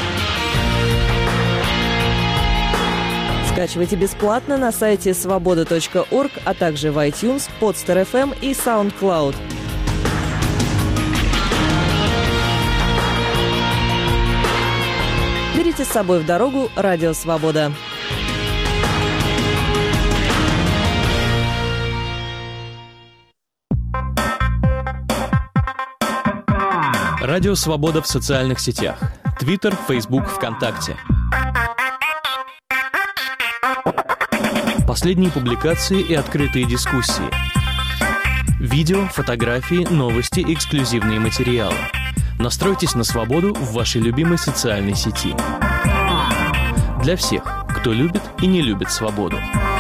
Скачивайте бесплатно на сайте svoboda.org, а также в iTunes, Podster FM и SoundCloud. Берите с собой в дорогу «Радио Свобода». Радио «Свобода» в социальных сетях. Твиттер, Фейсбук, ВКонтакте. Последние публикации и открытые дискуссии. Видео, фотографии, новости, эксклюзивные материалы. Настройтесь на свободу в вашей любимой социальной сети. Для всех, кто любит и не любит свободу.